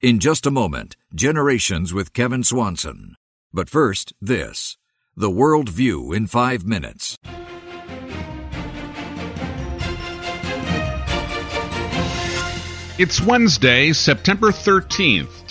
In just a moment, Generations with Kevin Swanson. But first, this. The World View in 5 minutes. It's Wednesday, September 13th,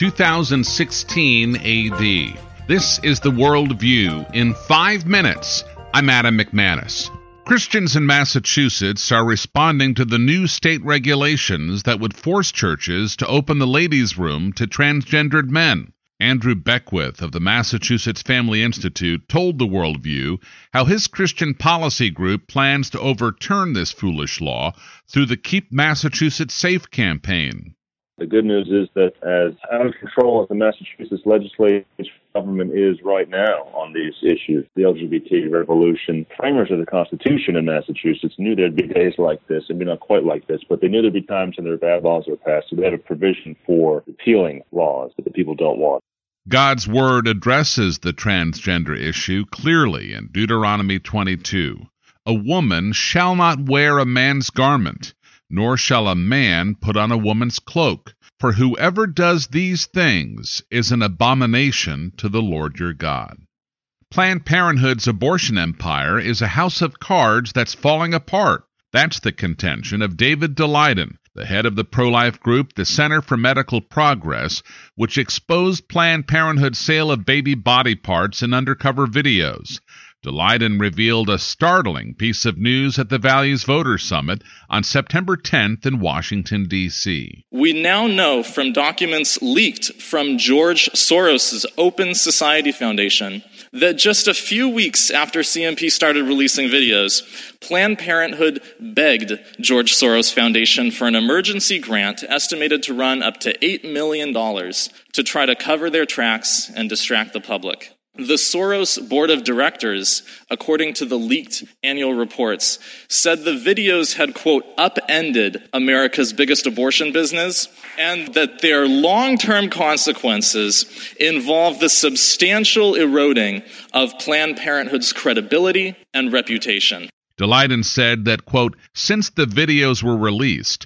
2016 AD. This is The World View in 5 minutes. I'm Adam McManus. Christians in Massachusetts are responding to the new state regulations that would force churches to open the ladies' room to transgendered men. Andrew Beckwith of the Massachusetts Family Institute told The World View how his Christian policy group plans to overturn this foolish law through the Keep Massachusetts Safe campaign. The good news is that as out of control as the Massachusetts legislative government is right now on these issues, the LGBT revolution, framers of the Constitution in Massachusetts knew there'd be days like this. I mean, not quite like this, but they knew there'd be times when their bad laws were passed, so they had a provision for repealing laws that the people don't want. God's Word addresses the transgender issue clearly in Deuteronomy 22. A woman shall not wear a man's garment, nor shall a man put on a woman's cloak. For whoever does these things is an abomination to the Lord your God. Planned Parenthood's abortion empire is a house of cards that's falling apart. That's the contention of David Daleiden, the head of the pro-life group, the Center for Medical Progress, which exposed Planned Parenthood's sale of baby body parts in undercover videos. Daleiden revealed a startling piece of news at the Values Voters Summit on September 10th in Washington, D.C. We now know from documents leaked from George Soros' Open Society Foundation that just a few weeks after CMP started releasing videos, Planned Parenthood begged George Soros Foundation for an emergency grant estimated to run up to $8 million to try to cover their tracks and distract the public. The Soros Board of Directors, according to the leaked annual reports, said the videos had, quote, upended America's biggest abortion business, and that their long-term consequences involve the substantial eroding of Planned Parenthood's credibility and reputation. Daleiden said that, quote, since the videos were released,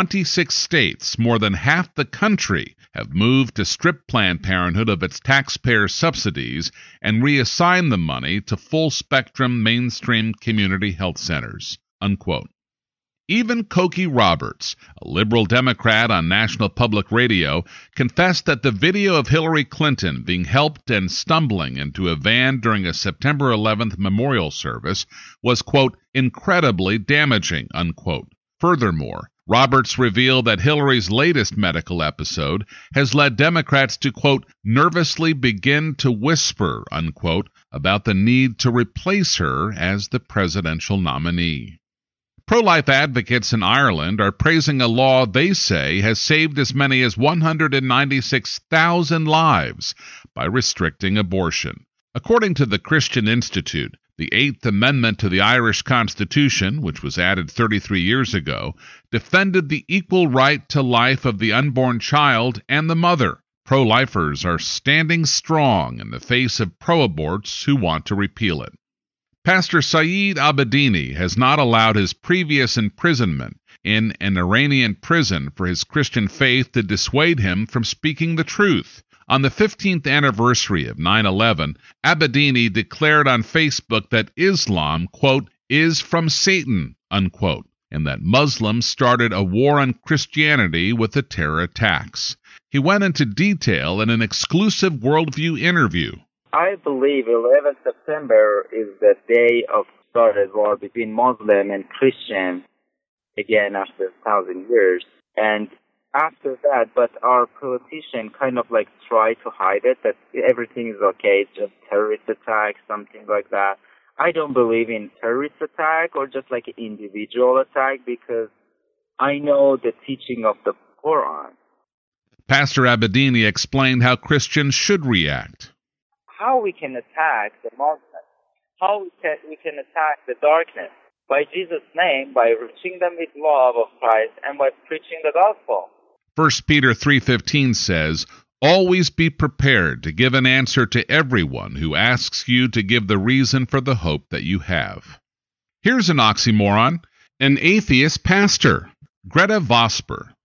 26 states, more than half the country, have moved to strip Planned Parenthood of its taxpayer subsidies and reassign the money to full-spectrum mainstream community health centers, unquote. Even Cokie Roberts, a liberal Democrat on National Public Radio, confessed that the video of Hillary Clinton being helped and stumbling into a van during a September 11th memorial service was, quote, incredibly damaging, unquote. Furthermore, Roberts revealed that Hillary's latest medical episode has led Democrats to, quote, nervously begin to whisper, unquote, about the need to replace her as the presidential nominee. Pro-life advocates in Ireland are praising a law they say has saved as many as 196,000 lives by restricting abortion. According to the Christian Institute, the Eighth Amendment to the Irish Constitution, which was added 33 years ago, defended the equal right to life of the unborn child and the mother. Pro-lifers are standing strong in the face of pro-aborts who want to repeal it. Pastor Saeed Abedini has not allowed his previous imprisonment in an Iranian prison for his Christian faith to dissuade him from speaking the truth. On the 15th anniversary of 9/11, Abedini declared on Facebook that Islam, quote, is from Satan, unquote, and that Muslims started a war on Christianity with the terror attacks. He went into detail in an exclusive Worldview interview. I believe 11 September is the day of started war between Muslim and Christian, again after 1,000 years. And after that, but our politicians kind of like try to hide it, that everything is okay, it's just terrorist attack, something like that. I don't believe in terrorist attack or just like an individual attack because I know the teaching of the Quran. Pastor Abedini explained how Christians should react. How we can attack the Muslims, how we can attack the darkness. By Jesus' name, by reaching them with love of Christ and by preaching the gospel. 1 Peter 3:15 says, always be prepared to give an answer to everyone who asks you to give the reason for the hope that you have. Here's an oxymoron, an atheist pastor. Greta Vosper,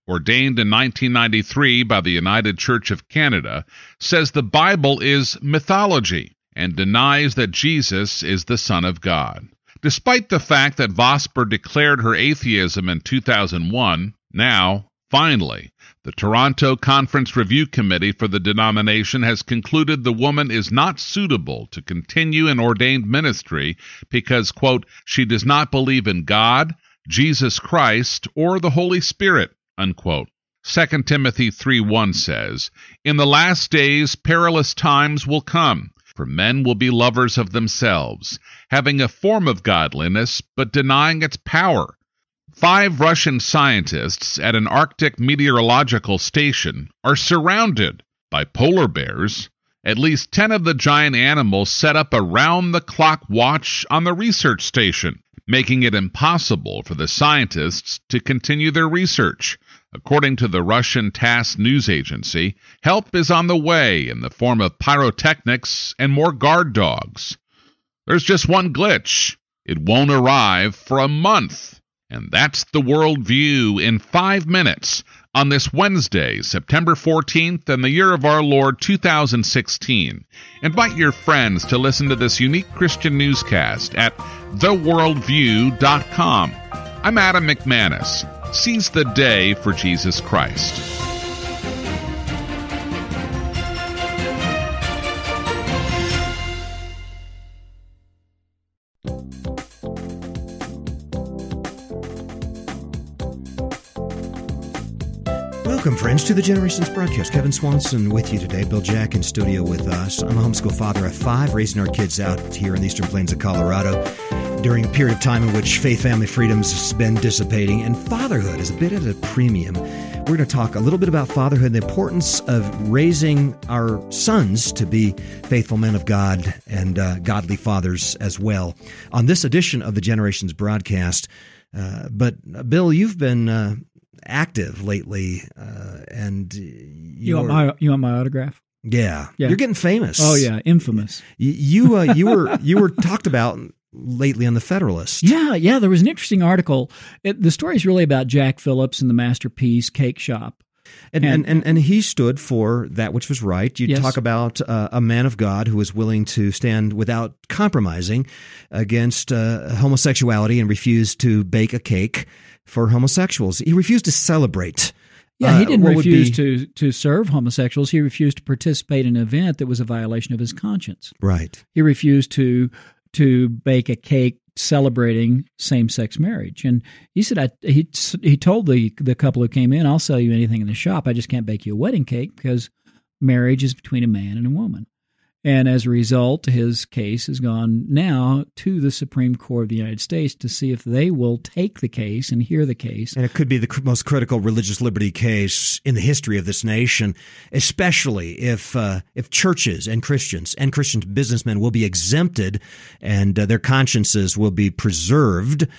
ordained in 1993 by the United Church of Canada, says the Bible is mythology and denies that Jesus is the Son of God. Despite the fact that Vosper declared her atheism in 2001, now, finally, the Toronto Conference Review Committee for the denomination has concluded the woman is not suitable to continue in ordained ministry because, quote, she does not believe in God, Jesus Christ, or the Holy Spirit, unquote. 2 Timothy 3:1 says, "In the last days perilous times will come, for men will be lovers of themselves, having a form of godliness, but denying its power." 5 Russian scientists at an Arctic meteorological station are surrounded by polar bears. At least 10 of the giant animals set up a round-the-clock watch on the research station, making it impossible for the scientists to continue their research. According to the Russian TASS news agency, help is on the way in the form of pyrotechnics and more guard dogs. There's just one glitch. It won't arrive for a month. And that's the World View in 5 minutes on this Wednesday, September 14th, in the year of our Lord 2016. Invite your friends to listen to this unique Christian newscast at theworldview.com. I'm Adam McManus. Seize the day for Jesus Christ. Welcome, friends, to the Generations broadcast. Kevin Swanson with you today. Bill Jack in studio with us. I'm a homeschool father of 5, raising our kids out here in the eastern plains of Colorado during a period of time in which faith, family freedoms has been dissipating, and fatherhood is a bit at a premium. We're going to talk a little bit about fatherhood and the importance of raising our sons to be faithful men of God and godly fathers as well on this edition of the Generations broadcast. But Bill, you've been active lately, and you want my autograph? Yeah, you're getting famous. Oh yeah, infamous. You were talked about lately on the Federalist. Yeah. There was an interesting article. The story is really about Jack Phillips and the Masterpiece Cake Shop. And he stood for that which was right. You talk about a man of God who was willing to stand without compromising against homosexuality and refused to bake a cake for homosexuals. He refused to celebrate. Yeah, he didn't refuse to serve homosexuals. He refused to participate in an event that was a violation of his conscience. Right. He refused to bake a cake celebrating same-sex marriage. And he said, he told the couple who came in, "I'll sell you anything in the shop. I just can't bake you a wedding cake because marriage is between a man and a woman." And as a result, his case has gone now to the Supreme Court of the United States to see if they will take the case and hear the case. And it could be the most critical religious liberty case in the history of this nation, especially if churches and Christian businessmen will be exempted and their consciences will be preserved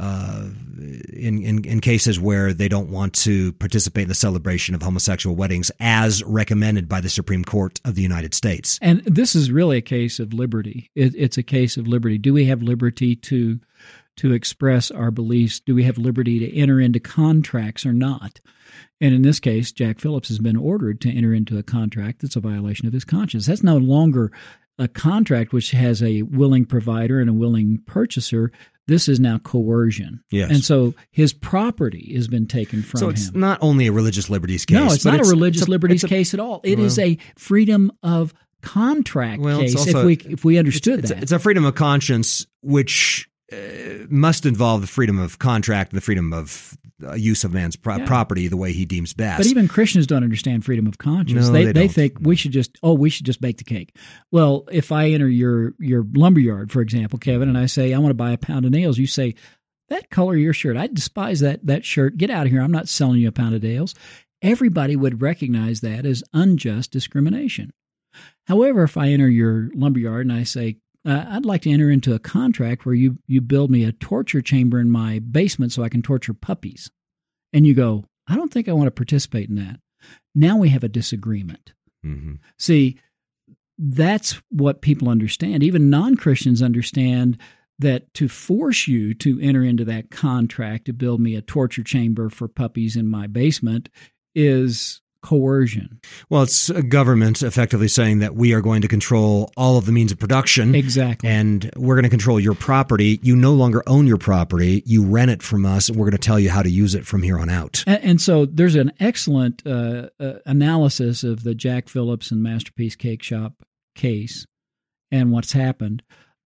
in cases where they don't want to participate in the celebration of homosexual weddings as recommended by the Supreme Court of the United States. And this is really a case of liberty. It's a case of liberty. Do we have liberty to express our beliefs? Do we have liberty to enter into contracts or not? And in this case, Jack Phillips has been ordered to enter into a contract that's a violation of his conscience. That's no longer a contract which has a willing provider and a willing purchaser. This is now coercion. Yes. And so his property has been taken from him. So it's not only a religious liberties case. No, it's not a religious liberties case at all. It is a freedom of contract case, also, if we understood that. It's a freedom of conscience which must involve the freedom of contract and the freedom of use of man's property the way he deems best. But even Christians don't understand freedom of conscience. No, they think we should just bake the cake. Well, if I enter your lumberyard, for example, Kevin, and I say I want to buy a pound of nails, you say, "That color of your shirt, I despise that shirt. Get out of here. I'm not selling you a pound of nails." Everybody would recognize that as unjust discrimination. However, if I enter your lumberyard and I say, "I'd like to enter into a contract where you build me a torture chamber in my basement so I can torture puppies," and you go, "I don't think I want to participate in that." Now we have a disagreement. Mm-hmm. See, that's what people understand. Even non-Christians understand that to force you to enter into that contract to build me a torture chamber for puppies in my basement is coercion. Well, it's a government effectively saying that we are going to control all of the means of production. Exactly. And we're going to control your property. You no longer own your property. You rent it from us, and we're going to tell you how to use it from here on out. And so there's an excellent analysis of the Jack Phillips and Masterpiece Cake Shop case and what's happened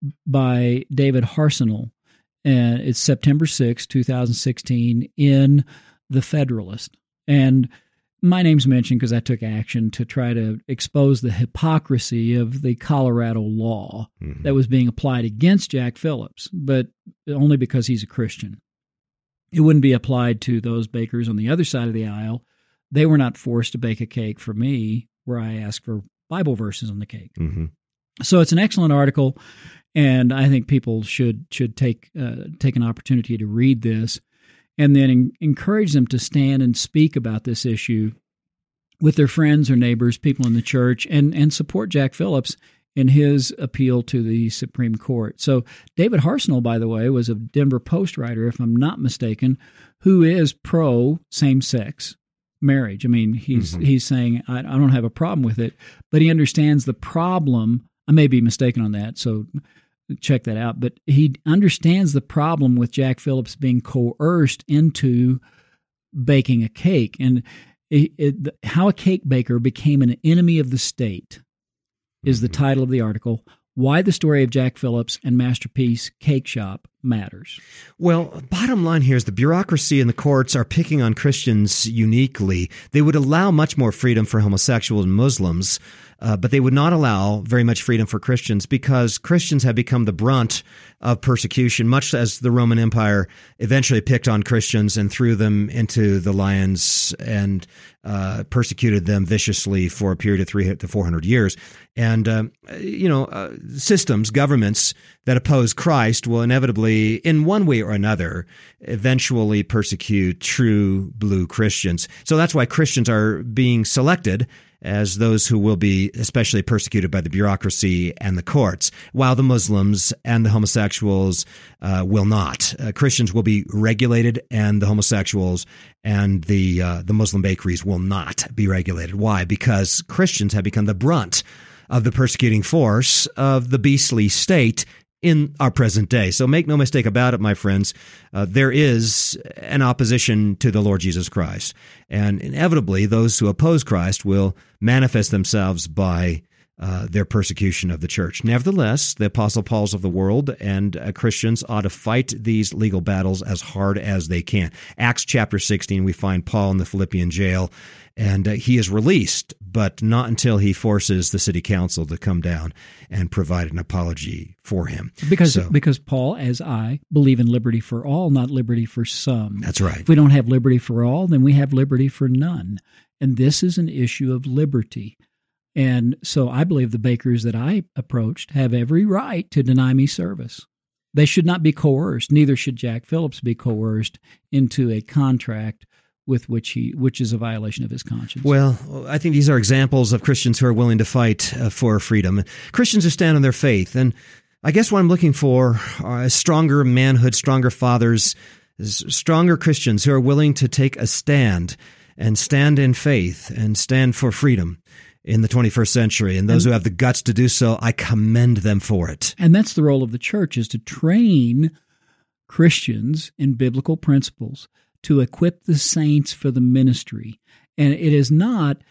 by David Harsenel. And it's September 6, 2016 in The Federalist. And my name's mentioned because I took action to try to expose the hypocrisy of the Colorado law that was being applied against Jack Phillips, but only because he's a Christian. It wouldn't be applied to those bakers on the other side of the aisle. They were not forced to bake a cake for me where I asked for Bible verses on the cake. Mm-hmm. So it's an excellent article, and I think people should take an opportunity to read this, and then encourage them to stand and speak about this issue with their friends or neighbors, people in the church, and support Jack Phillips in his appeal to the Supreme Court. So David Harsenel, by the way, was a Denver Post writer, if I'm not mistaken, who is pro same-sex marriage. I mean, he's saying, I don't have a problem with it, but he understands the problem. I may be mistaken on that, so check that out. But he understands the problem with Jack Phillips being coerced into baking a cake, and how a cake baker became an enemy of the state is the title of the article. Why the story of Jack Phillips and Masterpiece Cake Shop matters. Well, bottom line here is the bureaucracy and the courts are picking on Christians uniquely. They would allow much more freedom for homosexuals and Muslims, but they would not allow very much freedom for Christians because Christians have become the brunt of persecution, much as the Roman Empire eventually picked on Christians and threw them into the lions and persecuted them viciously for a period of 300 to 400 years. And, systems, governments that oppose Christ will inevitably, in one way or another, eventually persecute true blue Christians. So that's why Christians are being selected as those who will be especially persecuted by the bureaucracy and the courts, while the Muslims and the homosexuals will not. Christians will be regulated, and the homosexuals and the Muslim bakeries will not be regulated. Why? Because Christians have become the brunt of the persecuting force of the beastly state in our present day. So make no mistake about it, my friends, there is an opposition to the Lord Jesus Christ. And inevitably, those who oppose Christ will manifest themselves by their persecution of the church. Nevertheless, the Apostle Pauls of the world and Christians ought to fight these legal battles as hard as they can. Acts chapter 16, we find Paul in the Philippian jail, and he is released, but not until he forces the city council to come down and provide an apology for him. Because Paul, as I, believe in liberty for all, not liberty for some. That's right. If we don't have liberty for all, then we have liberty for none. And this is an issue of liberty. And so I believe the bakers that I approached have every right to deny me service. They should not be coerced. Neither should Jack Phillips be coerced into a contract with which is a violation of his conscience. Well, I think these are examples of Christians who are willing to fight for freedom. Christians who stand on their faith. And I guess what I'm looking for are stronger manhood, stronger fathers, stronger Christians who are willing to take a stand and stand in faith and stand for freedom in the 21st century. And those who have the guts to do so, I commend them for it. And that's the role of the church, is to train Christians in biblical principles, to equip the saints for the ministry. And it is not,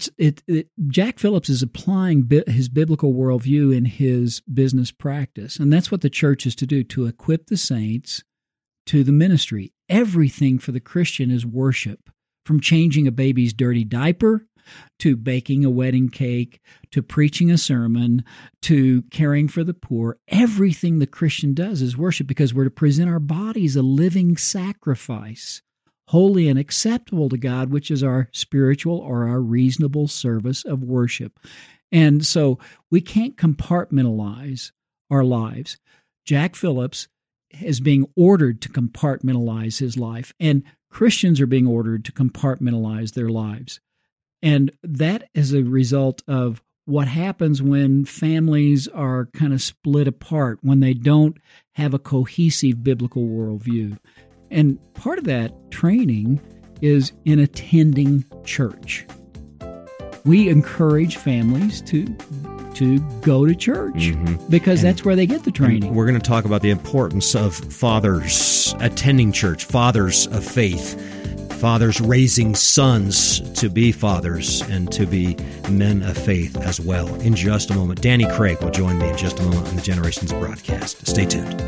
Jack Phillips is applying his biblical worldview in his business practice. And that's what the church is to do, to equip the saints to the ministry. Everything for the Christian is worship, from changing a baby's dirty diaper, to baking a wedding cake, to preaching a sermon, to caring for the poor. Everything the Christian does is worship, because we're to present our bodies a living sacrifice, holy and acceptable to God, which is our spiritual or our reasonable service of worship. And so we can't compartmentalize our lives. Jack Phillips is being ordered to compartmentalize his life, and Christians are being ordered to compartmentalize their lives. And that is a result of what happens when families are kind of split apart, when they don't have a cohesive biblical worldview. And part of that training is in attending church. We encourage families to go to church because that's where they get the training. We're going to talk about the importance of fathers attending church, fathers of faith, fathers raising sons to be fathers and to be men of faith as well. In just a moment, Danny Craig will join me in just a moment on the Generations broadcast. Stay tuned.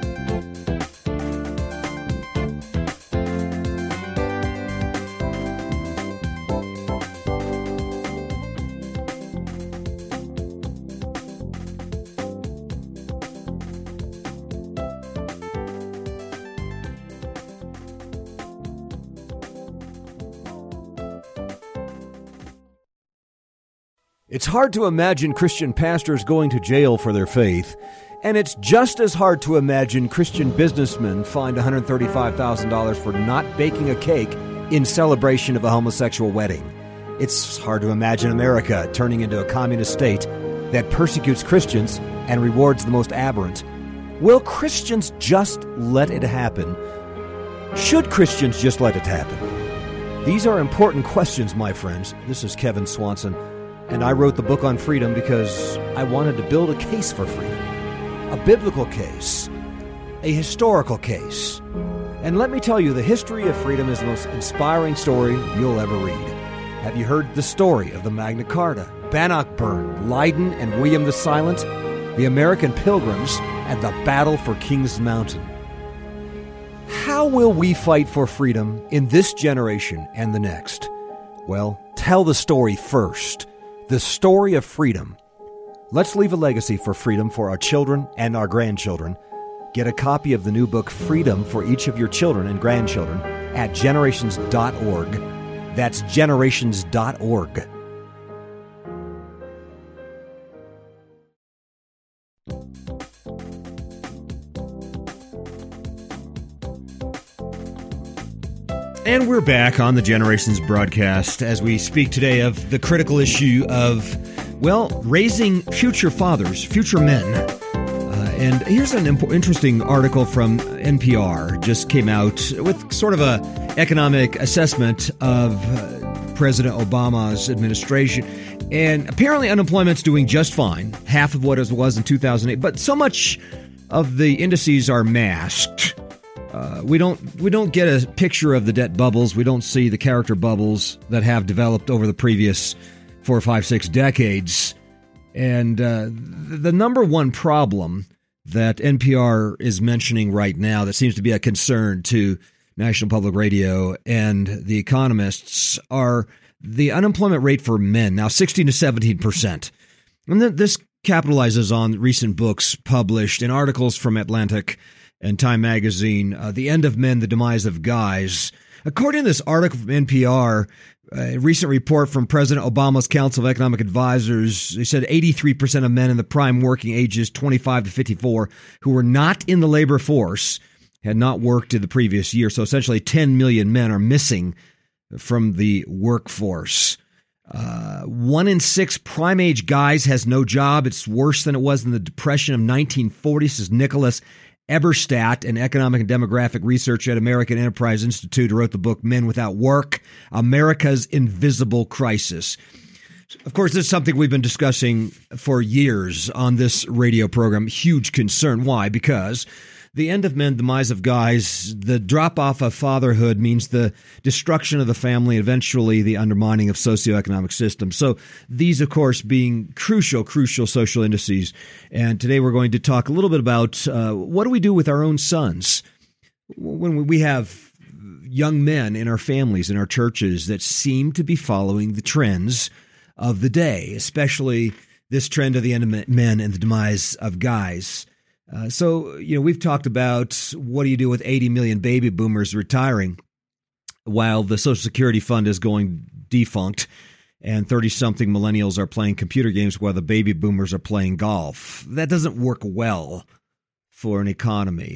It's hard to imagine Christian pastors going to jail for their faith, and it's just as hard to imagine Christian businessmen fined $135,000 for not baking a cake in celebration of a homosexual wedding. It's hard to imagine America turning into a communist state that persecutes Christians and rewards the most aberrant. Will Christians just let it happen? Should Christians just let it happen? These are important questions, my friends. This is Kevin Swanson. And I wrote the book on freedom because I wanted to build a case for freedom. A biblical case. A historical case. And let me tell you, the history of freedom is the most inspiring story you'll ever read. Have you heard the story of the Magna Carta, Bannockburn, Leiden, and William the Silent, the American Pilgrims, and the battle for Kings Mountain? How will we fight for freedom in this generation and the next? Well, tell the story first. The story of freedom. Let's leave a legacy for freedom for our children and our grandchildren. Get a copy of the new book, Freedom, for each of your children and grandchildren at generations.org. That's generations.org. And we're back on the Generations broadcast as we speak today of the critical issue of, well, raising future fathers, future men. And here's an interesting article from NPR, just came out with sort of a economic assessment of President Obama's administration. And apparently unemployment's doing just fine, half of what it was in 2008. But so much of the indices are masked. We don't get a picture of the debt bubbles. We don't see the character bubbles that have developed over the previous 4, 5, 6 decades. And the number one problem that NPR is mentioning right now that seems to be a concern to National Public Radio and the economists are the unemployment rate for men, now 16 to 17%. And this capitalizes on recent books published in articles from Atlantic and Time Magazine, The End of Men, The Demise of Guys. According to this article from NPR, a recent report from President Obama's Council of Economic Advisors, they said 83% of men in the prime working ages 25 to 54 who were not in the labor force had not worked in the previous year. So essentially 10 million men are missing from the workforce. 1 in 6 prime age guys has no job. It's worse than it was in the Depression of 1940, says Nicholas Eberstadt, an economic and demographic researcher at American Enterprise Institute, who wrote the book Men Without Work, America's Invisible Crisis. Of course, this is something we've been discussing for years on this radio program. Huge concern. Why? Because the end of men, demise of guys, the drop-off of fatherhood means the destruction of the family, eventually the undermining of socioeconomic systems. So these, of course, being crucial social indices. And today we're going to talk a little bit about what do we do with our own sons when we have young men in our families, in our churches that seem to be following the trends of the day, especially this trend of the end of men and the demise of guys. So, we've talked about what do you do with 80 million baby boomers retiring while the Social Security fund is going defunct and 30-something millennials are playing computer games while the baby boomers are playing golf. That doesn't work well for an economy.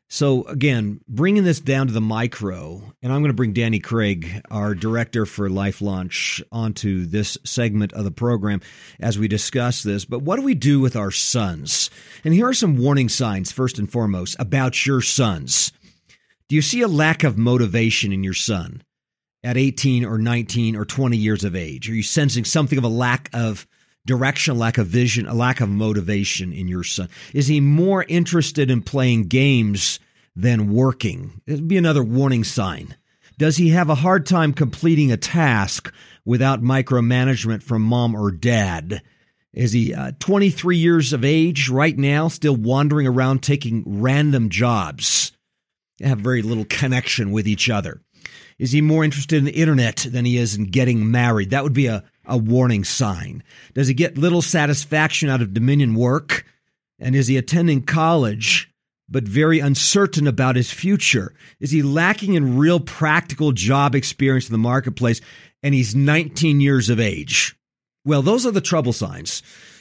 So again, bringing this down to the micro, and I'm going to bring Danny Craig, our director for Life Launch, onto this segment of the program as we discuss this. But what do we do with our sons? And here are some warning signs, first and foremost, about your sons. Do you see a lack of motivation in your son at 18 or 19 or 20 years of age? Are you sensing something of a lack of direction, lack of vision, a lack of motivation in your son? Is he more interested in playing games than working? It would be another warning sign. Does he have a hard time completing a task without micromanagement from mom or dad? Is he 23 years of age right now, still wandering around taking random jobs? They have very little connection with each other. Is he more interested in the internet than he is in getting married? That would be a warning sign. Does he get little satisfaction out of Dominion work? And is he attending college but very uncertain about his future? Is he lacking in real practical job experience in the marketplace, and he's 19 years of age? Well, those are the trouble signs.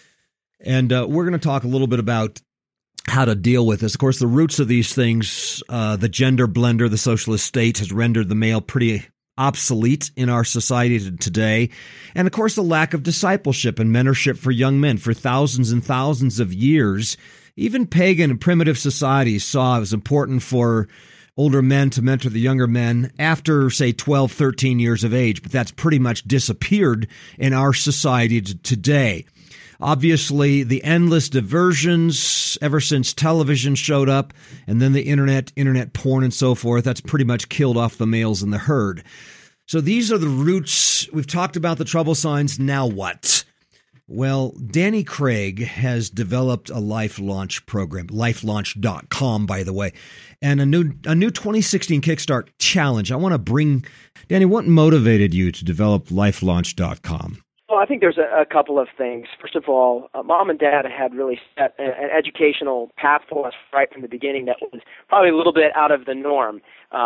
And we're going to talk a little bit about how to deal with this. Of course, the roots of these things, the gender blender, the socialist state has rendered the male pretty obsolete in our society today. And of course, the lack of discipleship and mentorship for young men for thousands and thousands of years. Even pagan and primitive societies saw it was important for older men to mentor the younger men after, say, 12, 13 years of age. But that's pretty much disappeared in our society today. Obviously, the endless diversions ever since television showed up, and then the internet porn and so forth, that's pretty much killed off the males in the herd. So these are the roots. We've talked about the trouble signs. Now what? Well, Danny Craig has developed a Life Launch program, lifelaunch.com, by the way, and a new 2016 Kickstart challenge. I want to bring, Danny, what motivated you to develop lifelaunch.com? Well, I think there's a couple of things. First of all, mom and dad had really set an educational path for us right from the beginning that was probably a little bit out of the norm.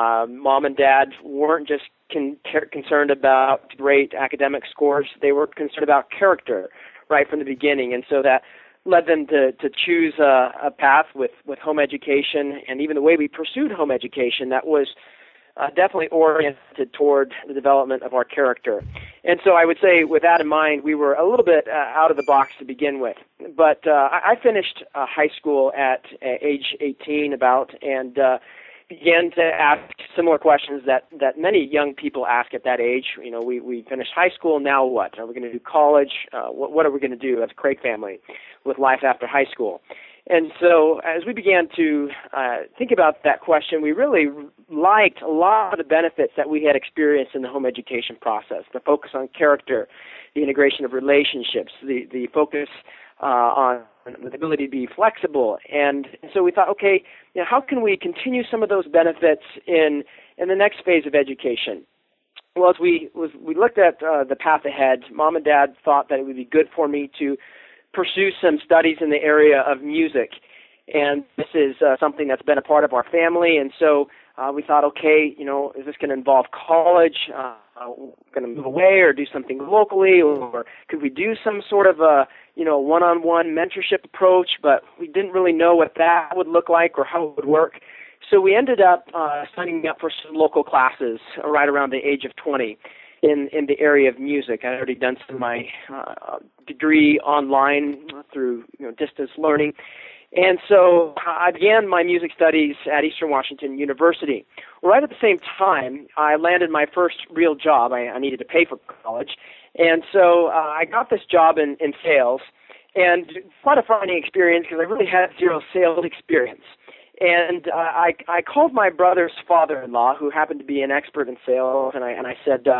Mom and dad weren't just concerned about great academic scores. They were concerned about character right from the beginning. And so that led them to choose a path with home education, and even the way we pursued home education that was definitely oriented toward the development of our character. And so I would say with that in mind, we were a little bit out of the box to begin with. But I finished high school at age 18 and began to ask similar questions that many young people ask at that age. You know, we finished high school, now what? Are we going to do college? What are we going to do as a Craig family with life after high school? And so as we began to think about that question, we really liked a lot of the benefits that we had experienced in the home education process, the focus on character, the integration of relationships, the focus on the ability to be flexible. And so we thought, okay, you know, how can we continue some of those benefits in the next phase of education? Well, as we looked at the path ahead, mom and dad thought that it would be good for me to pursue some studies in the area of music. And this is something that's been a part of our family. And so we thought, okay, you know, is this going to involve college? Going to move away or do something locally? Or could we do some sort of a, you know, one-on-one mentorship approach? But we didn't really know what that would look like or how it would work. So we ended up signing up for some local classes right around the age of 20. In the area of music. I had already done some of my degree online through distance learning. And so I began my music studies at Eastern Washington University. Right at the same time, I landed my first real job. I needed to pay for college. And so I got this job in sales, and quite a funny experience because I really had zero sales experience. And I called my brother's father-in-law, who happened to be an expert in sales, and I said,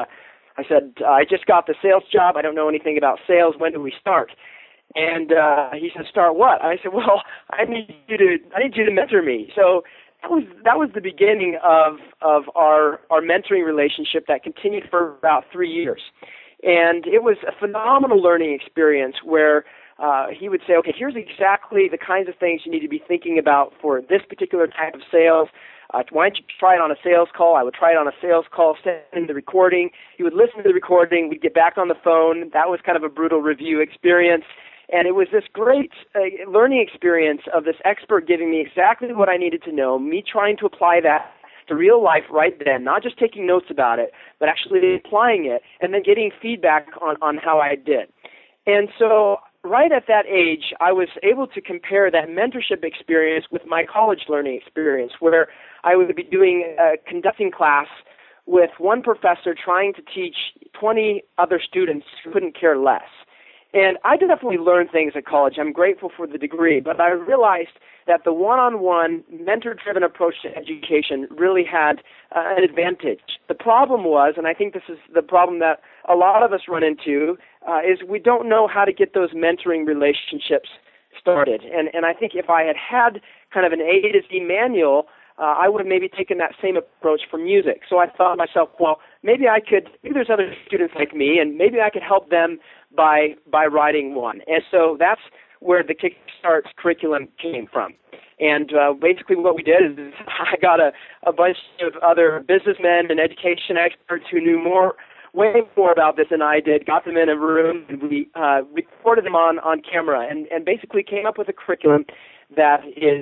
I just got the sales job. I don't know anything about sales. When do we start? And he said, start what? I said, well, I need you to mentor me. So that was the beginning of our mentoring relationship that continued for about 3 years. And it was a phenomenal learning experience where he would say, okay, here's exactly the kinds of things you need to be thinking about for this particular type of sales. Why don't you try it on a sales call? I would try it on a sales call, send in the recording. He would listen to the recording. We'd get back on the phone. That was kind of a brutal review experience. And it was this great learning experience of this expert giving me exactly what I needed to know, me trying to apply that to real life right then, not just taking notes about it, but actually applying it, and then getting feedback on how I did. And so right at that age, I was able to compare that mentorship experience with my college learning experience, where I would be doing a conducting class with one professor trying to teach 20 other students who couldn't care less. And I definitely learned things at college. I'm grateful for the degree, but I realized that the one-on-one, mentor-driven approach to education really had an advantage. The problem was, and I think this is the problem that a lot of us run into, is we don't know how to get those mentoring relationships started. And I think if I had kind of an A to Z manual, I would have maybe taken that same approach for music. So I thought to myself, well, maybe there's other students like me, and maybe I could help them by writing one. And so that's where the Kickstart curriculum came from. And basically what we did is I got a bunch of other businessmen and education experts who knew way more about this than I did, got them in a room, and we recorded them on camera and basically came up with a curriculum that is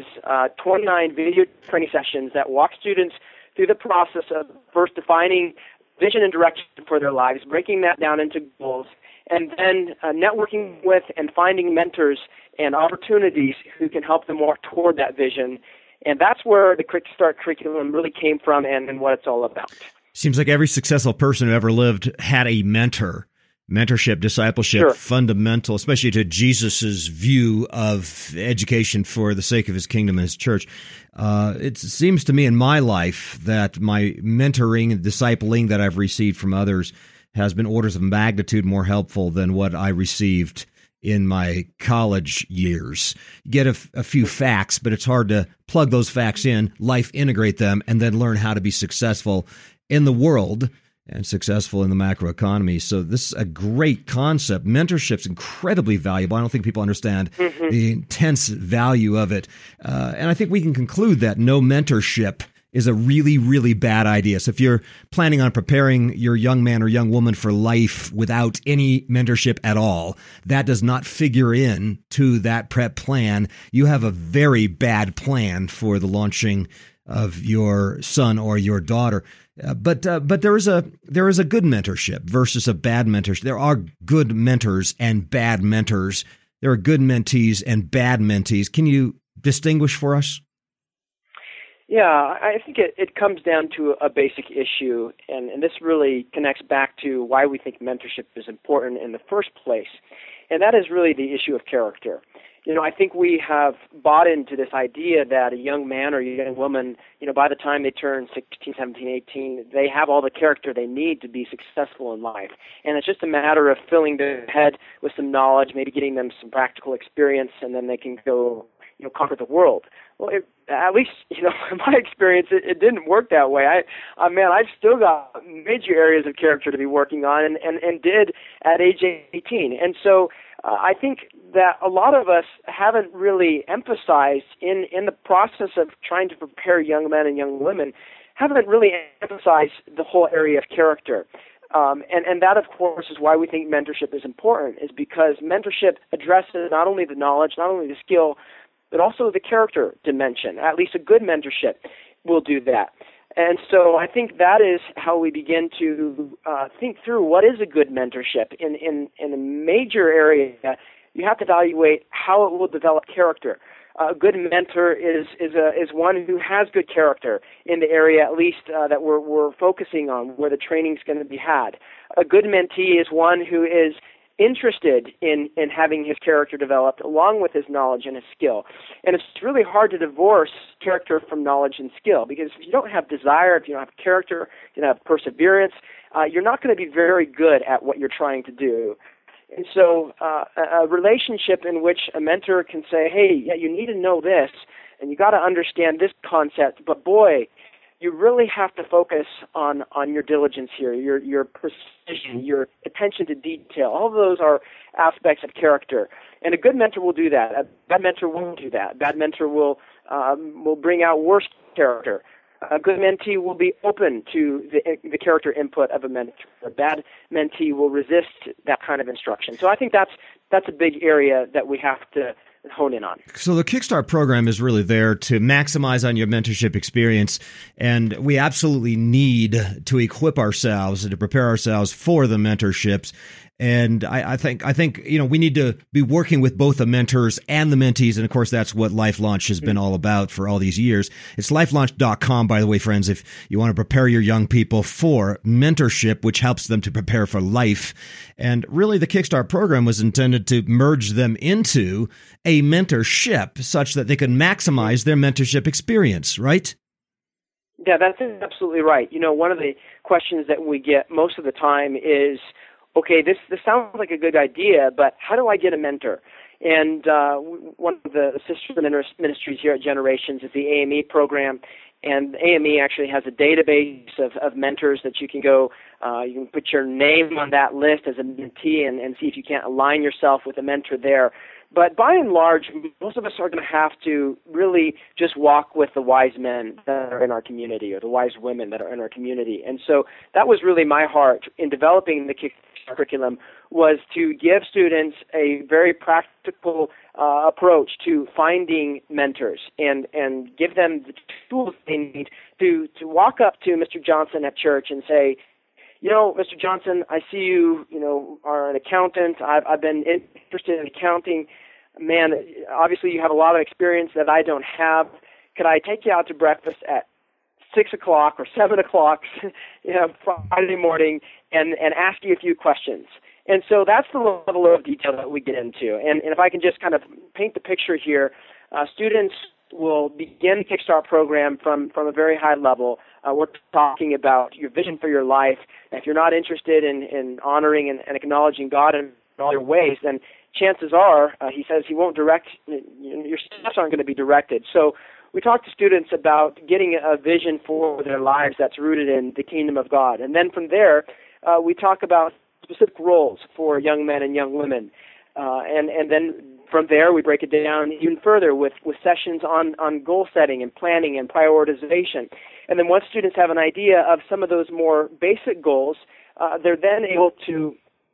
29 video training sessions that walk students through the process of first defining vision and direction for their lives, breaking that down into goals, and then networking with and finding mentors and opportunities who can help them walk toward that vision. And that's where the Kickstart curriculum really came from and what it's all about. Seems like every successful person who ever lived had a mentor. Mentorship, discipleship, sure. Fundamental, especially to Jesus's view of education for the sake of his kingdom and his church. It seems to me in my life that my mentoring and discipling that I've received from others has been orders of magnitude more helpful than what I received in my college years. You get a few facts, but it's hard to plug those facts in, life integrate them, and then learn how to be successful in the world and successful in the macroeconomy. So this is a great concept. Mentorship's incredibly valuable. I don't think people understand the intense value of it. And I think we can conclude that no mentorship is a really, really bad idea. So if you're planning on preparing your young man or young woman for life without any mentorship at all, that does not figure in to that prep plan. You have a very bad plan for the launching of your son or your daughter. But there is a good mentorship versus a bad mentorship. There are good mentors and bad mentors. There are good mentees and bad mentees. Can you distinguish for us? Yeah, I think it comes down to a basic issue, and this really connects back to why we think mentorship is important in the first place, and that is really the issue of character. You know, I think we have bought into this idea that a young man or a young woman, you know, by the time they turn 16, 17, 18, they have all the character they need to be successful in life. And it's just a matter of filling their head with some knowledge, maybe getting them some practical experience, and then they can go, you know, conquer the world. Well, at least, you know, in my experience, it didn't work that way. I've still got major areas of character to be working on and did at age 18. And so I think that a lot of us haven't really emphasized in the process of trying to prepare young men and young women, haven't really emphasized the whole area of character. And that, of course, is why we think mentorship is important, is because mentorship addresses not only the knowledge, not only the skill, but also the character dimension. At least a good mentorship will do that. And so I think that is how we begin to think through what is a good mentorship. In a major area, you have to evaluate how it will develop character. A good mentor is one who has good character in the area, at least that we're focusing on, where the training's going to be had. A good mentee is one who is interested in having his character developed along with his knowledge and his skill. And it's really hard to divorce character from knowledge and skill, because if you don't have desire, if you don't have character, if you don't have perseverance, you're not going to be very good at what you're trying to do. And so a relationship in which a mentor can say, hey, yeah, you need to know this, and you got to understand this concept, but boy, you really have to focus on your diligence here, your precision, your attention to detail. All of those are aspects of character. And a good mentor will do that. A bad mentor won't do that. A bad mentor will bring out worse character. A good mentee will be open to the character input of a mentor. A bad mentee will resist that kind of instruction. So I think that's a big area that we have to hone in on. So the Kickstart program is really there to maximize on your mentorship experience, and we absolutely need to equip ourselves and to prepare ourselves for the mentorships. And I think we need to be working with both the mentors and the mentees, and of course that's what Life Launch has been all about for all these years. It's lifelaunch.com, by the way, friends, if you want to prepare your young people for mentorship, which helps them to prepare for life. And really the Kickstart program was intended to merge them into a mentorship such that they can maximize their mentorship experience, right? Yeah, that's absolutely right. One of the questions that we get most of the time is, okay, this sounds like a good idea, but how do I get a mentor? And one of the sister ministries here at Generations is the AME program, and AME actually has a database of mentors that you can go, you can put your name on that list as a mentee and see if you can't align yourself with a mentor there. But by and large, most of us are going to have to really just walk with the wise men that are in our community or the wise women that are in our community. And so that was really my heart in developing the Kickstart curriculum, was to give students a very practical approach to finding mentors and give them the tools they need to walk up to Mr. Johnson at church and say, Mr. Johnson, I see you, are an accountant. I've been interested in accounting. Man, obviously you have a lot of experience that I don't have. Could I take you out to breakfast at 6 o'clock or 7 o'clock, Friday morning, and ask you a few questions? And so that's the level of detail that we get into. And if I can just kind of paint the picture here, students will begin the Kickstart program from a very high level. We're talking about your vision for your life. And if you're not interested in honoring and acknowledging God in all your ways, then chances are, he says, he won't direct, your steps aren't going to be directed. So we talk to students about getting a vision for their lives that's rooted in the kingdom of God. And then from there, we talk about specific roles for young men and young women. And then from there, we break it down even further with sessions on goal setting and planning and prioritization. And then once students have an idea of some of those more basic goals, they're then able to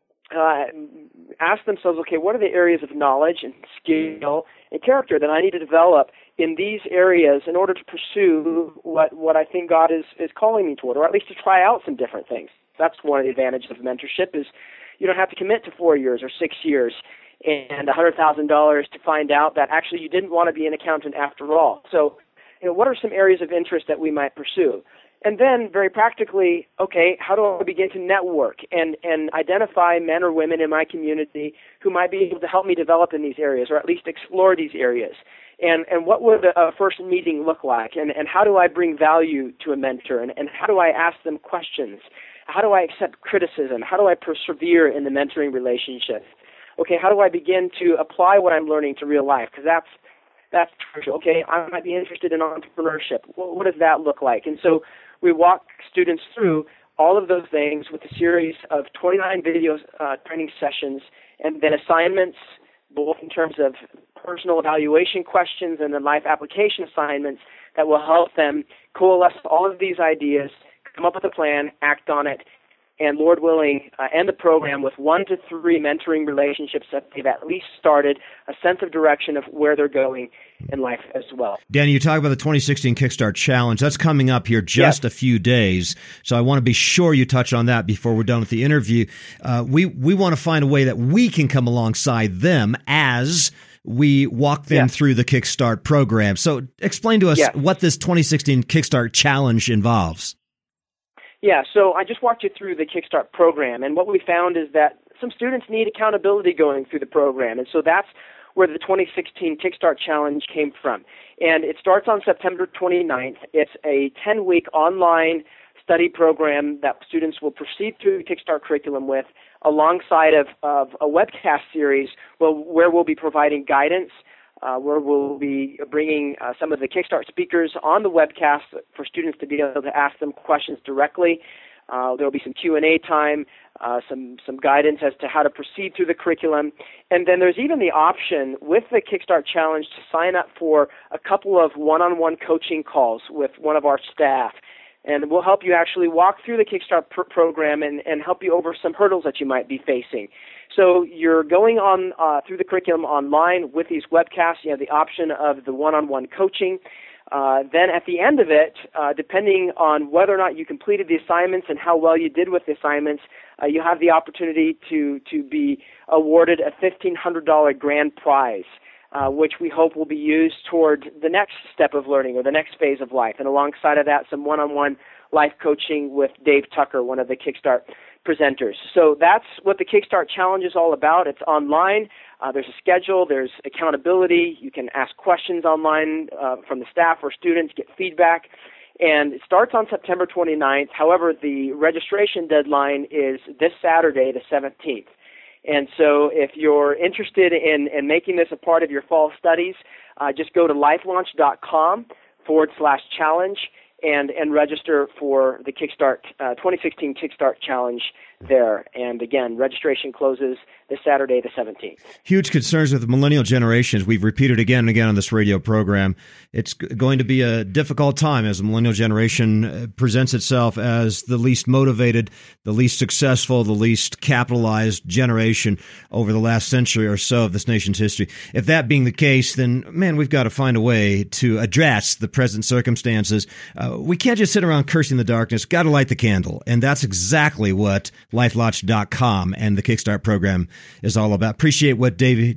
ask themselves, okay, what are the areas of knowledge and skill and character that I need to develop in these areas in order to pursue what I think God is calling me toward, or at least to try out some different things. That's one of the advantages of mentorship, is you don't have to commit to 4 years or 6 years and $100,000 to find out that actually you didn't want to be an accountant after all. So, what are some areas of interest that we might pursue? And then, very practically, okay, how do I begin to network and identify men or women in my community who might be able to help me develop in these areas, or at least explore these areas? And what would a first meeting look like? And how do I bring value to a mentor? And how do I ask them questions? How do I accept criticism? How do I persevere in the mentoring relationship? Okay, how do I begin to apply what I'm learning to real life? Because that's crucial. Okay, I might be interested in entrepreneurship. What does that look like? And so we walk students through all of those things with a series of 29 video training sessions, and then assignments, both in terms of personal evaluation questions and then life application assignments that will help them coalesce all of these ideas, come up with a plan, act on it, and Lord willing, end the program with 1 to 3 mentoring relationships that they've at least started a sense of direction of where they're going in life as well. Danny, you talk about the 2016 Kickstart Challenge. That's coming up here just a few days. So I want to be sure you touch on that before we're done with the interview. We want to find a way that we can come alongside them as we walk them through the Kickstart program. So explain to us what this 2016 Kickstart Challenge involves. Yeah, so I just walked you through the Kickstart program, and what we found is that some students need accountability going through the program, and so that's where the 2016 Kickstart Challenge came from. And it starts on September 29th. It's a 10-week online study program that students will proceed through the Kickstart curriculum with, alongside of a webcast series where we'll be providing guidance, where we'll be bringing some of the Kickstart speakers on the webcast for students to be able to ask them questions directly. There will be some Q&A time, some guidance as to how to proceed through the curriculum. And then there's even the option with the Kickstart Challenge to sign up for a couple of one-on-one coaching calls with one of our staff. And we'll help you actually walk through the Kickstart program and help you over some hurdles that you might be facing. So you're going on through the curriculum online with these webcasts. You have the option of the one-on-one coaching. Then at the end of it, depending on whether or not you completed the assignments and how well you did with the assignments, you have the opportunity to be awarded a $1,500 grand prize, which we hope will be used toward the next step of learning or the next phase of life. And alongside of that, some one-on-one life coaching with Dave Tucker, one of the Kickstart presenters. So that's what the Kickstart Challenge is all about. It's online. There's a schedule. There's accountability. You can ask questions online from the staff or students, get feedback. And it starts on September 29th. However, the registration deadline is this Saturday, the 17th. And so if you're interested in making this a part of your fall studies, just go to lifelaunch.com/challenge and register for the Kickstart 2016 Kickstart Challenge there. And again, registration closes this Saturday, the 17th. Huge concerns with the millennial generations. We've repeated again and again on this radio program. It's going to be a difficult time as the millennial generation presents itself as the least motivated, the least successful, the least capitalized generation over the last century or so of this nation's history. If that being the case, then, man, we've got to find a way to address the present circumstances. We can't just sit around cursing the darkness. Got to light the candle. And that's exactly what LifeLaunch.com and the Kickstart program is all about. I appreciate what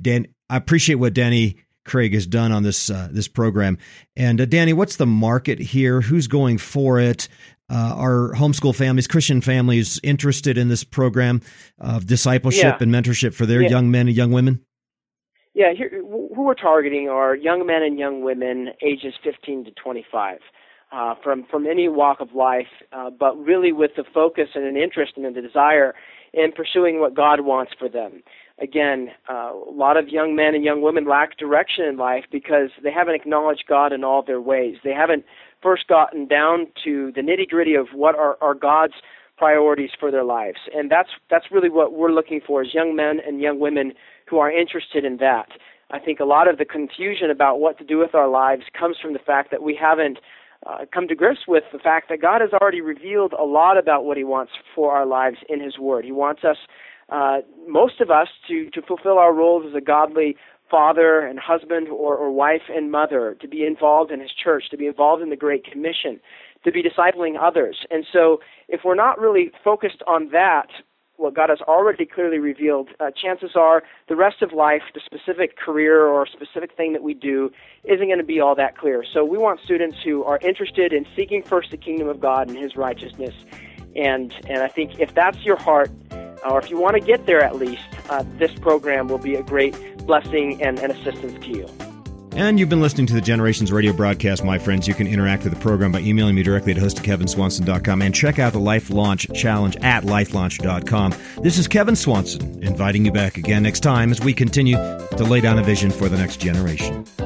Danny Craig has done on this program. And Danny, what's the market here? Who's going for it? Are homeschool families, Christian families, interested in this program of discipleship and mentorship for their young men and young women? Yeah, who we're targeting are young men and young women ages 15 to 25. From any walk of life, but really with the focus and an interest and a desire in pursuing what God wants for them. Again, a lot of young men and young women lack direction in life because they haven't acknowledged God in all their ways. They haven't first gotten down to the nitty-gritty of what are God's priorities for their lives. And that's really what we're looking for is young men and young women who are interested in that. I think a lot of the confusion about what to do with our lives comes from the fact that we haven't come to grips with the fact that God has already revealed a lot about what He wants for our lives in His Word. He wants us, most of us, to fulfill our roles as a godly father and husband or wife and mother, to be involved in His church, to be involved in the Great Commission, to be discipling others. And so if we're not really focused on that, what God has already clearly revealed, chances are the rest of life, the specific career or specific thing that we do, isn't going to be all that clear. So we want students who are interested in seeking first the kingdom of God and His righteousness. And I think if that's your heart, or if you want to get there at least, this program will be a great blessing and assistance to you. And you've been listening to the Generations Radio broadcast, my friends. You can interact with the program by emailing me directly at host@kevinswanson.com and check out the Life Launch Challenge at lifelaunch.com. This is Kevin Swanson inviting you back again next time as we continue to lay down a vision for the next generation.